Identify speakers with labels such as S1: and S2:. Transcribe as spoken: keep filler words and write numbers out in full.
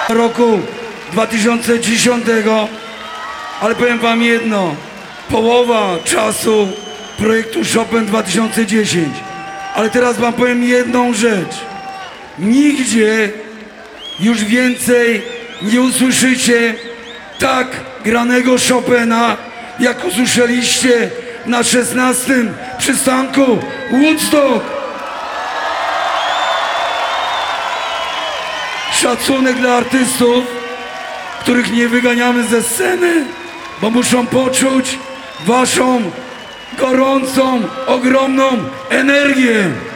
S1: roku dwa tysiące dziesiątego, ale powiem wam jedno, połowa czasu projektu Chopin dwa tysiące dziesięć. Ale teraz wam powiem jedną rzecz. Nigdzie już więcej nie usłyszycie tak granego Chopina, jak usłyszeliście na szesnastym przystanku Woodstock. Szacunek dla artystów, których nie wyganiamy ze sceny, bo muszą poczuć waszą gorącą, ogromną energię.